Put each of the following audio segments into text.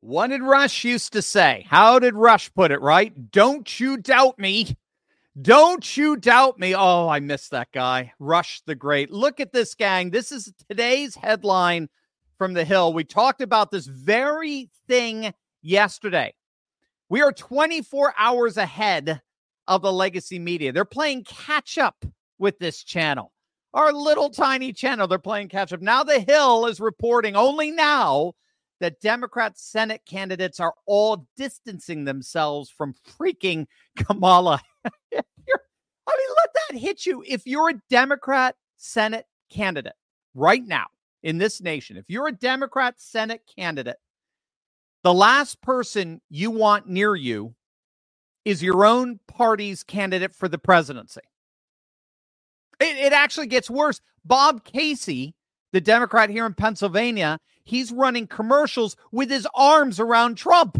What did Rush used to say? How did Rush put it, right? Don't you doubt me. Don't you doubt me. Oh, I miss that guy. Rush the Great. Look at this, gang. This is today's headline from The Hill. We talked about this very thing yesterday. We are 24 hours ahead of the legacy media. They're playing catch up with this channel. Our little tiny channel, they're playing catch up. Now The Hill is reporting only now that Democrat Senate candidates are all distancing themselves from freaking Kamala. Let that hit you. If you're a Democrat Senate candidate right now in this nation, if you're a Democrat Senate candidate, the last person you want near you is your own party's candidate for the presidency. It actually gets worse. Bob Casey, the Democrat here in Pennsylvania, he's running commercials with his arms around Trump.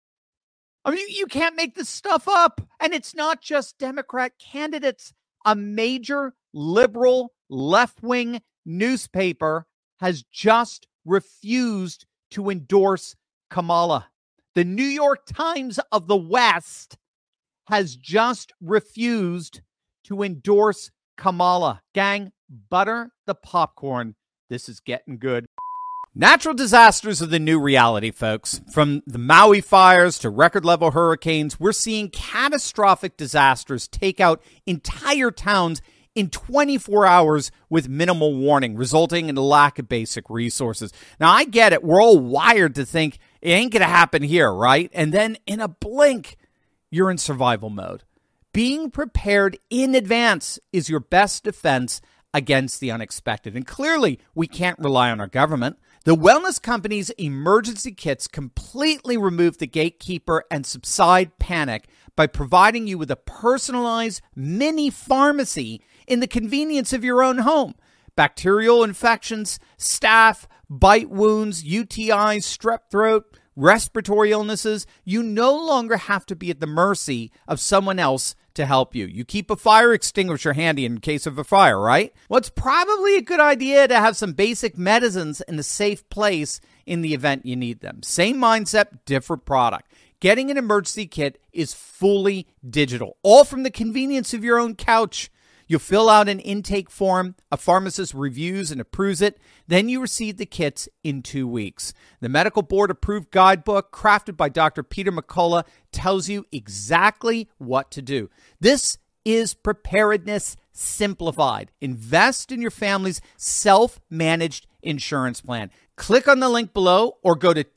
I mean, you can't make this stuff up. And it's not just Democrat candidates. A major liberal left-wing newspaper has just refused to endorse Kamala. The New York Times of the West has just refused to endorse Kamala. Gang, butter the popcorn. This is getting good. Natural disasters are the new reality, folks. From the Maui fires to record-level hurricanes, we're seeing catastrophic disasters take out entire towns in 24 hours with minimal warning, resulting in a lack of basic resources. Now, I get it. We're all wired to think it ain't going to happen here, right? And then in a blink, you're in survival mode. Being prepared in advance is your best defense against the unexpected. And clearly, we can't rely on our government. The wellness company's emergency kits completely remove the gatekeeper and subside panic by providing you with a personalized mini pharmacy in the convenience of your own home. Bacterial infections, staph, bite wounds, UTIs, strep throat, respiratory illnesses, you no longer have to be at the mercy of someone else to help you. You keep a fire extinguisher handy in case of a fire, right? Well, it's probably a good idea to have some basic medicines in a safe place in the event you need them. Same mindset, different product. Getting an emergency kit is fully digital, all from the convenience of your own couch. You fill out an intake form, a pharmacist reviews and approves it, then you receive the kits in 2 weeks. The medical board approved guidebook crafted by Dr. Peter McCullough tells you exactly what to do. This is preparedness simplified. Invest in your family's self-managed insurance plan. Click on the link below or go to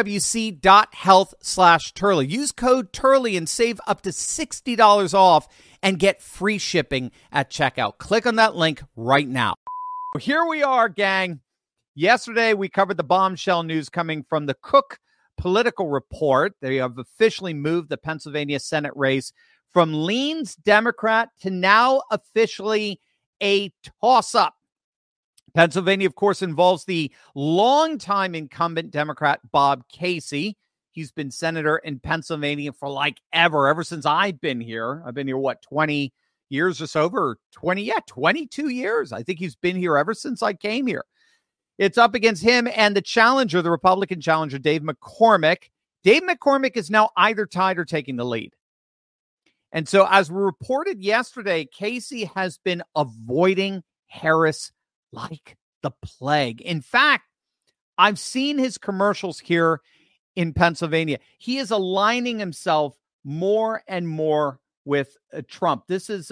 twc.health/Turley. Use code Turley and save up to $60 off and get free shipping at checkout. Click on that link right now. Here we are, gang. Yesterday, we covered the bombshell news coming from the Cook Political Report. They have officially moved the Pennsylvania Senate race from leans Democrat to now officially a toss-up. Pennsylvania, of course, involves the longtime incumbent Democrat Bob Casey. He's been senator in Pennsylvania for ever since I've been here. I've been here, 20 years or so? Over 22 years. I think he's been here ever since I came here. It's up against him and the challenger, the Republican challenger, Dave McCormick. Dave McCormick is now either tied or taking the lead. And so as we reported yesterday, Casey has been avoiding Harris like the plague. In fact, I've seen his commercials here in Pennsylvania. He is aligning himself more and more with Trump. This is,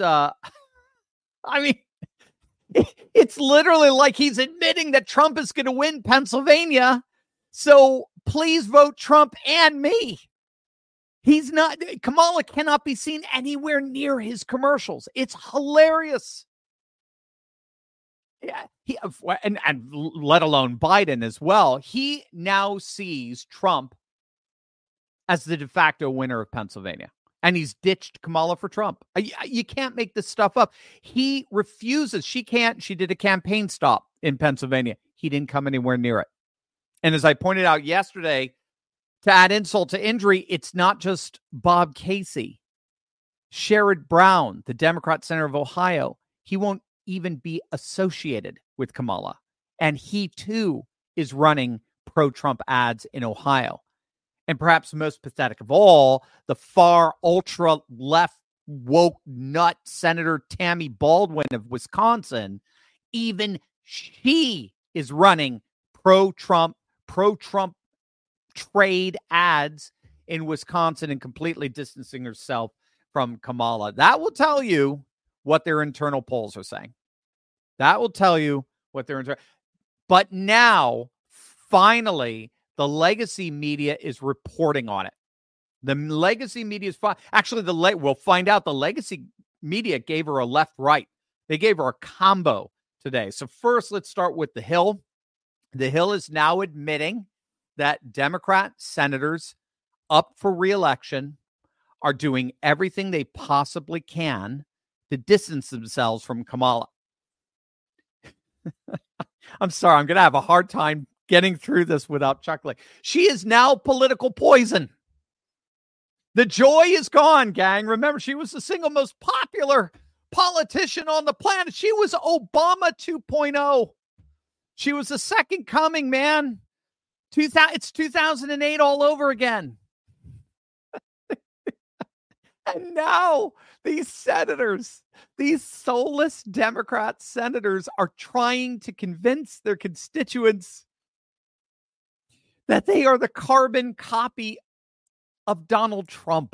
it's literally like he's admitting that Trump is going to win Pennsylvania. So please vote Trump and me. Kamala cannot be seen anywhere near his commercials. It's hilarious. Yeah, and let alone Biden as well. He now sees Trump as the de facto winner of Pennsylvania, and he's ditched Kamala for Trump. You can't make this stuff up. He refuses. She can't. She did a campaign stop in Pennsylvania. He didn't come anywhere near it. And as I pointed out yesterday, to add insult to injury, it's not just Bob Casey. Sherrod Brown, the Democrat senator of Ohio, he won't even be associated with Kamala. And he too is running pro-Trump ads in Ohio. And perhaps most pathetic of all, the far ultra left woke nut Senator Tammy Baldwin of Wisconsin, even she is running pro-Trump trade ads in Wisconsin and completely distancing herself from Kamala. That will tell you what their internal polls are saying. That will tell you what their internal. But now, finally, the legacy media is reporting on it. The legacy media is actually we'll find out. The legacy media gave her a left-right. They gave her a combo today. So first, let's start with The Hill. The Hill is now admitting that Democrat senators up for re-election are doing everything they possibly can to distance themselves from Kamala. I'm sorry, I'm going to have a hard time getting through this without chuckling. She is now political poison. The joy is gone, gang. Remember, she was the single most popular politician on the planet. She was Obama 2.0. She was the second coming, man. It's 2008 all over again. And now these senators, these soulless Democrat senators, are trying to convince their constituents that they are the carbon copy of Donald Trump.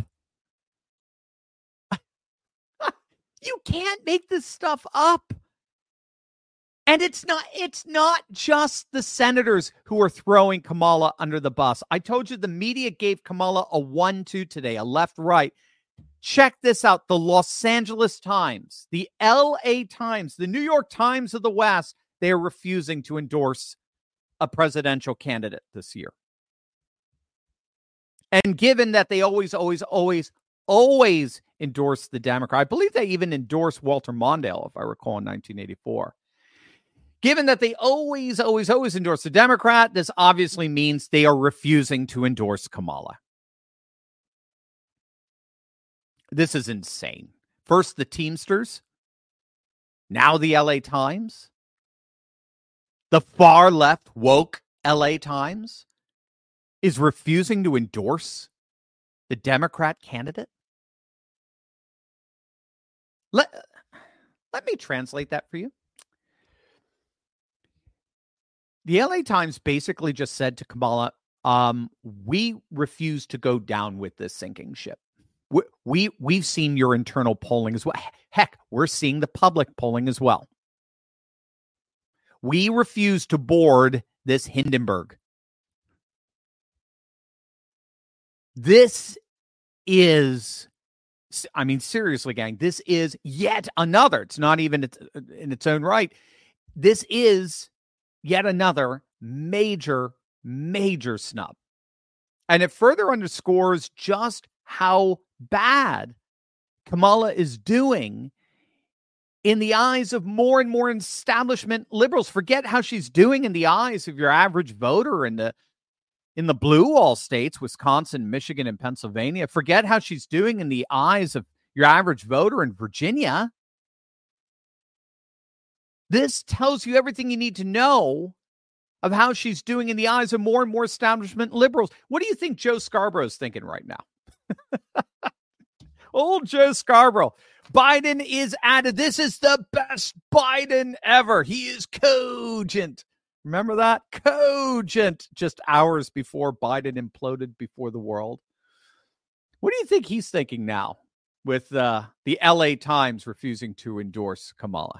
You can't make this stuff up. And it's not just the senators who are throwing Kamala under the bus. I told you the media gave Kamala a 1-2 today, a left-right. Check this out. The Los Angeles Times, the LA Times, the New York Times of the West, they are refusing to endorse a presidential candidate this year. And given that they always endorse the Democrat, I believe they even endorsed Walter Mondale, if I recall, in 1984. Given that they always endorse the Democrat, this obviously means they are refusing to endorse Kamala. This is insane. First, the Teamsters. Now the LA Times. The far left woke LA Times is refusing to endorse the Democrat candidate. Let me translate that for you. The LA Times basically just said to Kamala, we refuse to go down with this sinking ship. We've seen your internal polling as well. Heck, we're seeing the public polling as well. We refuse to board this Hindenburg. This is, I mean, seriously, gang, this is yet another. It's not even in its own right. This is yet another major snub. And it further underscores just how bad Kamala is doing in the eyes of more and more establishment liberals. Forget how she's doing in the eyes of your average voter in the blue wall states, Wisconsin, Michigan, and Pennsylvania. Forget how she's doing in the eyes of your average voter in Virginia. This tells you everything you need to know of how she's doing in the eyes of more and more establishment liberals. What do you think Joe Scarborough's thinking right now? Old Joe Scarborough. Biden is added. This is the best Biden ever. He is cogent. Remember that? Cogent. Just hours before Biden imploded before the world. What do you think he's thinking now with the LA Times refusing to endorse Kamala?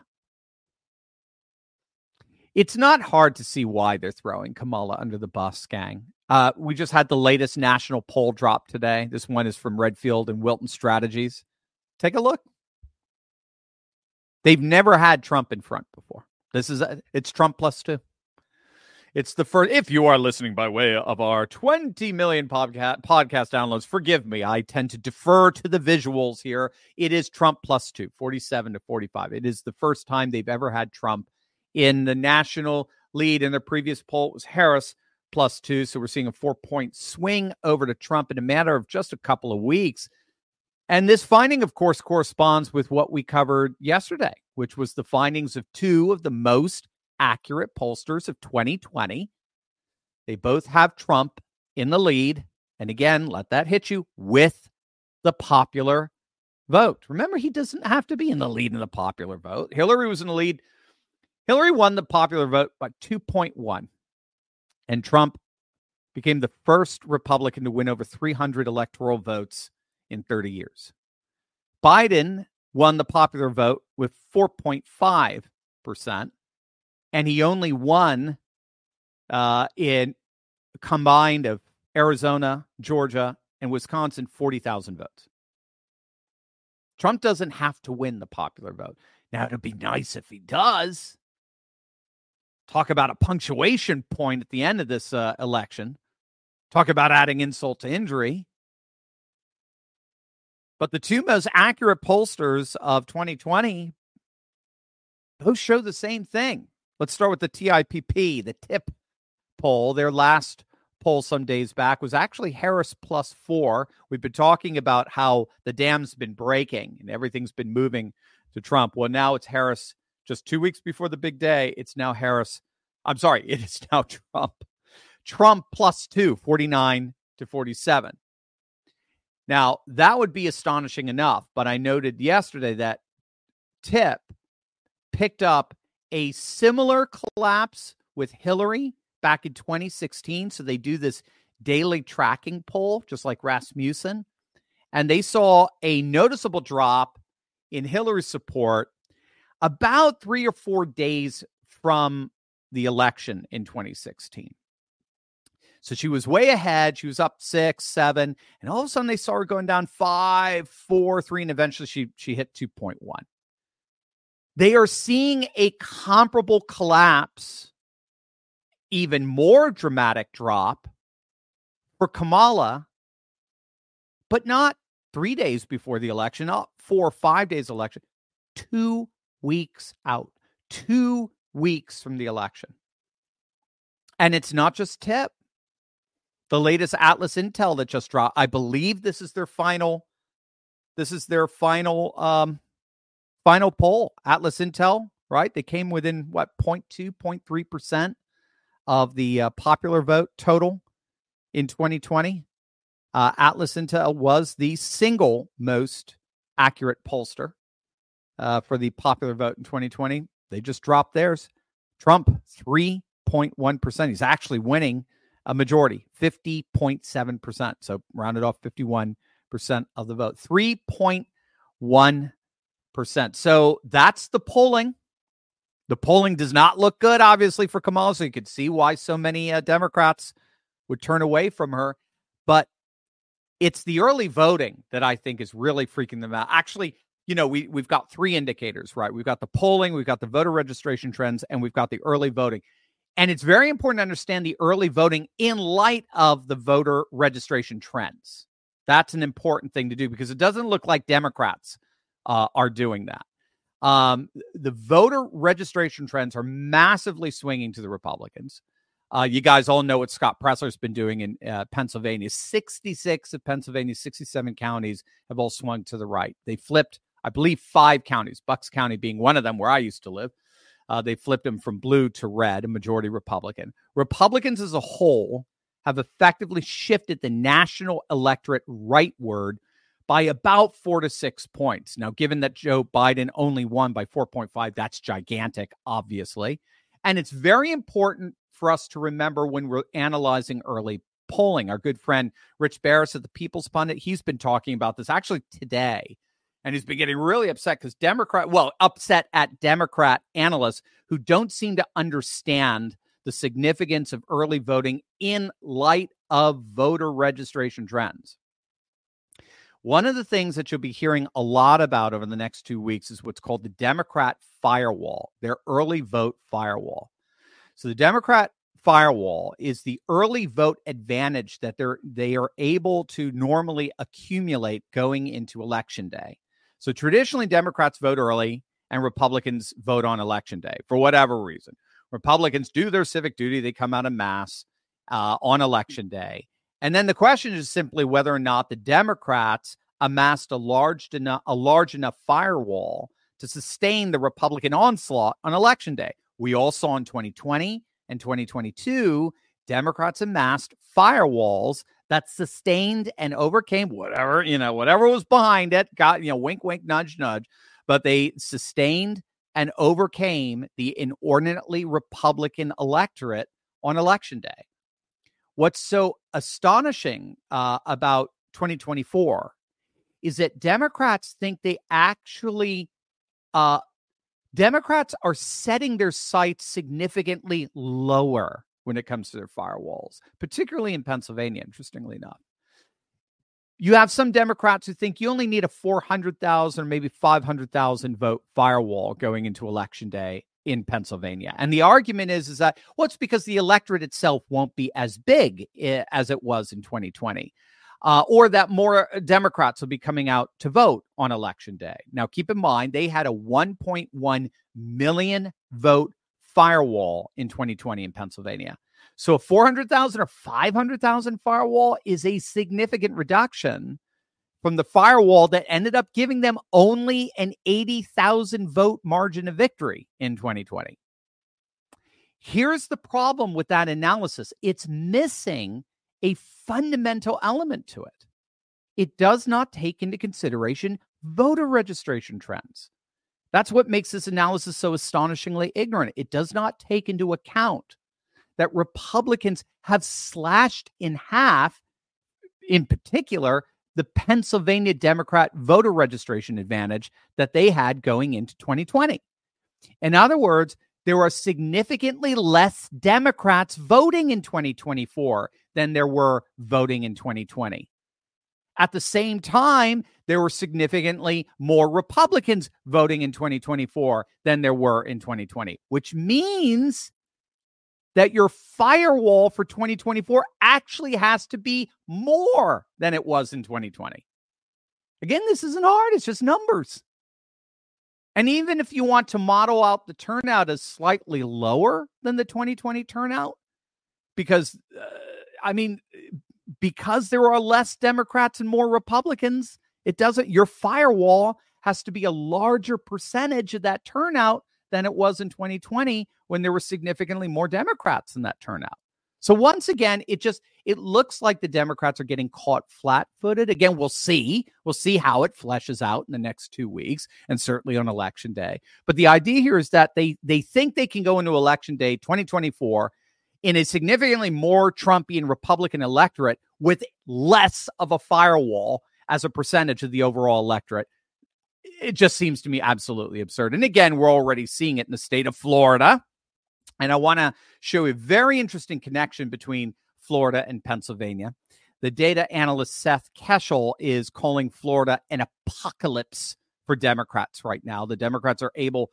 It's not hard to see why they're throwing Kamala under the bus, gang. We just had the latest national poll drop today. This one is from Redfield and Wilton Strategies. Take a look. They've never had Trump in front before. It's Trump +2. It's the first. If you are listening by way of our 20 million podcast downloads, forgive me. I tend to defer to the visuals here. It is Trump +2, 47-45. It is the first time they've ever had Trump in the national lead. In the previous poll, it was Harris +2. So we're seeing a 4-point swing over to Trump in a matter of just a couple of weeks. And this finding, of course, corresponds with what we covered yesterday, which was the findings of two of the most accurate pollsters of 2020. They both have Trump in the lead. And again, let that hit you with the popular vote. Remember, he doesn't have to be in the lead in the popular vote. Hillary was in the lead. Hillary won the popular vote by 2.1. And Trump became the first Republican to win over 300 electoral votes in 30 years. Biden won the popular vote with 4.5%. And he only won in combined of Arizona, Georgia, and Wisconsin, 40,000 votes. Trump doesn't have to win the popular vote. Now, it'd be nice if he does. Talk about a punctuation point at the end of this election. Talk about adding insult to injury. But the two most accurate pollsters of 2020, those show the same thing. Let's start with the TIPP, the TIP poll. Their last poll some days back was actually Harris +4. We've been talking about how the dam's been breaking and everything's been moving to Trump. Well, now it's Harris just 2 weeks before the big day. It's now Harris. I'm sorry, it is now Trump. Trump +2, 49 to 47. Now, that would be astonishing enough, but I noted yesterday that TIP picked up a similar collapse with Hillary back in 2016. So they do this daily tracking poll, just like Rasmussen. And they saw a noticeable drop in Hillary's support about 3 or 4 days from the election in 2016. So she was way ahead. She was up 6, 7, and all of a sudden they saw her going down 5, 4, 3, and eventually she hit 2.1. They are seeing a comparable collapse, even more dramatic drop for Kamala, but not 3 days before the election, not 4 or 5 days election, 2 weeks out, 2 weeks from the election. And it's not just TIP. The latest Atlas Intel that just dropped, I believe this is their final final poll. Atlas Intel, right? They came within 0.2, 0.3% of the popular vote total in 2020. Atlas Intel was the single most accurate pollster for the popular vote in 2020. They just dropped theirs. Trump, 3.1%. He's actually winning a majority, 50.7%. So rounded off 51% of the vote, 3.1%. So that's the polling. The polling does not look good, obviously, for Kamala. So you could see why so many Democrats would turn away from her. But it's the early voting that I think is really freaking them out. Actually, you know, we've got 3 indicators, right? We've got the polling, we've got the voter registration trends, and we've got the early voting. And it's very important to understand the early voting in light of the voter registration trends. That's an important thing to do because it doesn't look like Democrats are doing that. The voter registration trends are massively swinging to the Republicans. You guys all know what Scott Presler's been doing in Pennsylvania. 66 of Pennsylvania's 67 counties have all swung to the right. They flipped, I believe, 5 counties, Bucks County being one of them where I used to live. They flipped them from blue to red, a majority Republican. Republicans as a whole have effectively shifted the national electorate rightward by about 4 to 6 points. Now, given that Joe Biden only won by 4.5, that's gigantic, obviously. And it's very important for us to remember when we're analyzing early polling. Our good friend Rich Barris at the People's Pundit, he's been talking about this actually today. And he's been getting really upset because upset at Democrat analysts who don't seem to understand the significance of early voting in light of voter registration trends. One of the things that you'll be hearing a lot about over the next 2 weeks is what's called the Democrat firewall, their early vote firewall. So the Democrat firewall is the early vote advantage that they are able to normally accumulate going into Election Day. So traditionally, Democrats vote early and Republicans vote on Election Day for whatever reason. Republicans do their civic duty. They come out en masse on Election Day. And then the question is simply whether or not the Democrats amassed a large enough firewall to sustain the Republican onslaught on Election Day. We all saw in 2020 and 2022, Democrats amassed firewalls that sustained and overcame whatever was behind it. Got, wink, wink, nudge, nudge. But they sustained and overcame the inordinately Republican electorate on Election Day. What's so astonishing about 2024 is that Democrats think they actually, Democrats are setting their sights significantly lower when it comes to their firewalls, particularly in Pennsylvania, interestingly enough. You have some Democrats who think you only need a 400,000 or maybe 500,000 vote firewall going into Election Day in Pennsylvania. And the argument is that, well, it's because the electorate itself won't be as big as it was in 2020. Or that more Democrats will be coming out to vote on Election Day. Now, keep in mind, they had a 1.1 million vote firewall in 2020 in Pennsylvania. So a 400,000 or 500,000 firewall is a significant reduction from the firewall that ended up giving them only an 80,000 vote margin of victory in 2020. Here's the problem with that analysis. It's missing a fundamental element to it. It does not take into consideration voter registration trends. That's what makes this analysis so astonishingly ignorant. It does not take into account that Republicans have slashed in half, in particular, the Pennsylvania Democrat voter registration advantage that they had going into 2020. In other words, there are significantly less Democrats voting in 2024 than there were voting in 2020. At the same time, there were significantly more Republicans voting in 2024 than there were in 2020, which means that your firewall for 2024 actually has to be more than it was in 2020. Again, this isn't hard. It's just numbers. And even if you want to model out the turnout as slightly lower than the 2020 turnout, because there are less Democrats and more Republicans, your firewall has to be a larger percentage of that turnout than it was in 2020 when there were significantly more Democrats in that turnout. So once again, it looks like the Democrats are getting caught flat-footed. Again, we'll see. We'll see how it fleshes out in the next 2 weeks, and certainly on Election Day. But the idea here is that they think they can go into Election Day 2024 in a significantly more Trumpian Republican electorate with less of a firewall as a percentage of the overall electorate. It just seems to me absolutely absurd. And again, we're already seeing it in the state of Florida. And I want to show a very interesting connection between Florida and Pennsylvania. The data analyst Seth Keshel is calling Florida an apocalypse for Democrats right now. The Democrats were able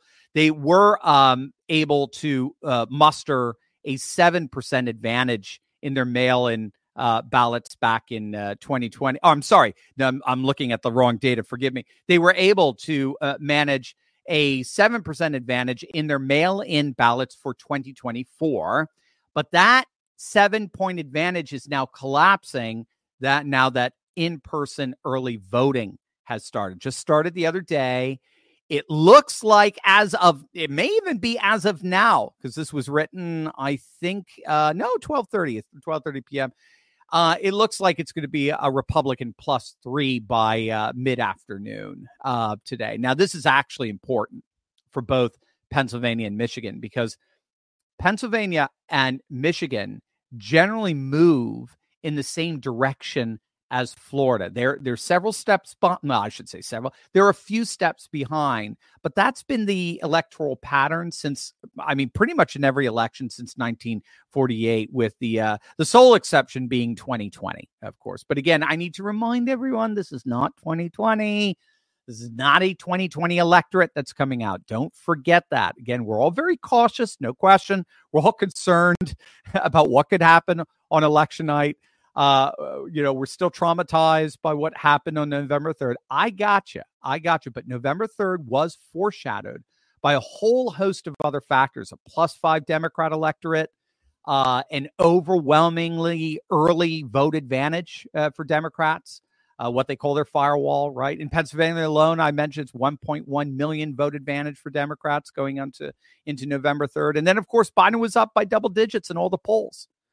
to muster a 7% advantage in their mail-in ballots back in 2020. Oh, I'm sorry. I'm looking at the wrong data. Forgive me. They were able to manage a 7% advantage in their mail-in ballots for 2024. But that 7-point advantage is now collapsing now that in-person early voting has started. Just started the other day. It looks like it may even be as of now, because this was written, I think, 12:30 p.m. It looks like it's going to be a Republican +3 by mid-afternoon today. Now, this is actually important for both Pennsylvania and Michigan, because Pennsylvania and Michigan generally move in the same direction as Florida. There's several steps, I should say several. There are a few steps behind, but that's been the electoral pattern since, pretty much in every election since 1948, with the sole exception being 2020, of course. But again, I need to remind everyone, this is not 2020. This is not a 2020 electorate that's coming out. Don't forget that. Again, we're all very cautious, no question. We're all concerned about what could happen on election night. We're still traumatized by what happened on November 3rd. I got you. But November 3rd was foreshadowed by a whole host of other factors: a +5 Democrat electorate, an overwhelmingly early vote advantage for Democrats, what they call their firewall, right? In Pennsylvania alone, I mentioned it's 1.1 million vote advantage for Democrats going into November 3rd. And then, of course, Biden was up by double digits in all the polls.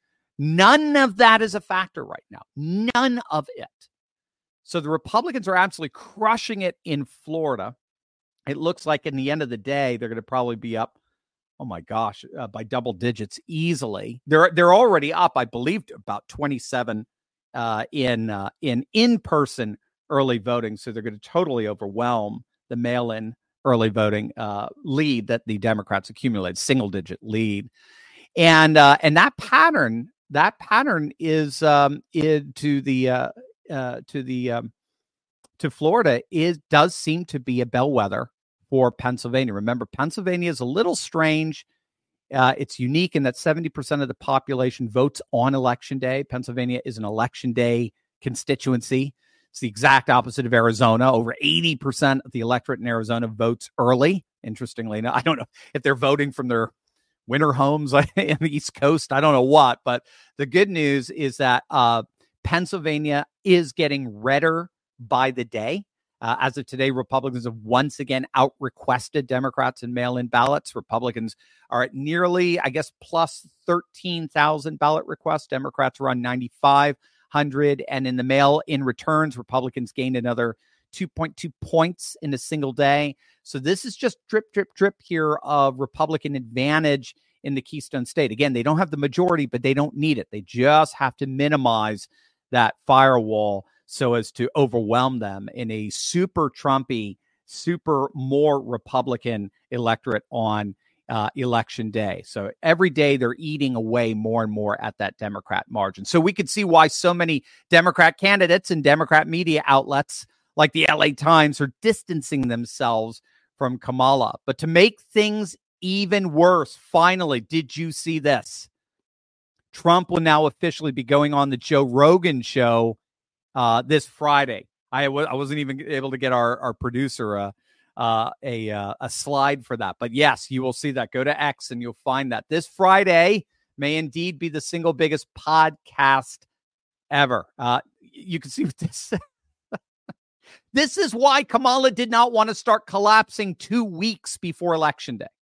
None of that is a factor right now. None of it. So the Republicans are absolutely crushing it in Florida. It looks like in the end of the day, they're going to probably be up, oh my gosh, by double digits easily. They're already up, I believe, about 27 in-person early voting. So they're going to totally overwhelm the mail-in early voting lead that the Democrats accumulated, single-digit lead, and that pattern is to Florida does seem to be a bellwether for Pennsylvania. Remember, Pennsylvania is a little strange. It's unique in that 70% of the population votes on election day. Pennsylvania is an election day constituency. It's the exact opposite of Arizona. Over 80% of the electorate in Arizona votes early. Interestingly enough, I don't know if they're voting from their winter homes in the East Coast. I don't know what, but the good news is that Pennsylvania is getting redder by the day. As of today, Republicans have once again out-requested Democrats in mail-in ballots. Republicans are at nearly, I guess, plus 13,000 ballot requests. Democrats are on 9,500. And in the mail-in returns, Republicans gained another 2.2 points in a single day. So this is just drip, drip, drip here of Republican advantage in the Keystone State. Again, they don't have the majority, but they don't need it. They just have to minimize that firewall so as to overwhelm them in a super Trumpy, super more Republican electorate on election day. So every day they're eating away more and more at that Democrat margin. So we could see why so many Democrat candidates and Democrat media outlets like the LA Times are distancing themselves from Kamala. But to make things even worse, finally, did you see this? Trump will now officially be going on the Joe Rogan show this Friday. I wasn't even able to get our producer a slide for that. But yes, you will see that. Go to X and you'll find that. This Friday may indeed be the single biggest podcast ever. You can see what this. This is why Kamala did not want to start collapsing 2 weeks before Election Day.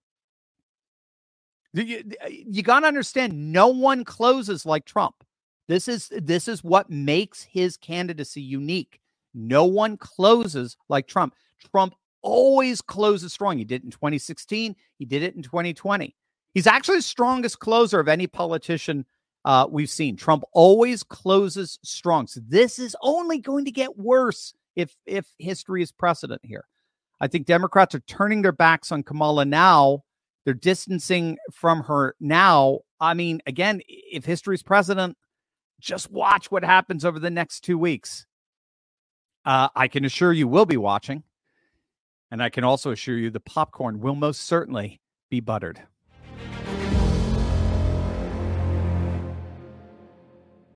You got to understand, no one closes like Trump. This is what makes his candidacy unique. No one closes like Trump. Trump always closes strong. He did it in 2016. He did it in 2020. He's actually the strongest closer of any politician we've seen. Trump always closes strong. So this is only going to get worse if history is precedent here. I think Democrats are turning their backs on Kamala now. They're distancing from her now. I mean, again, if history is precedent, just watch what happens over the next 2 weeks. I can assure you we'll be watching. And I can also assure you the popcorn will most certainly be buttered.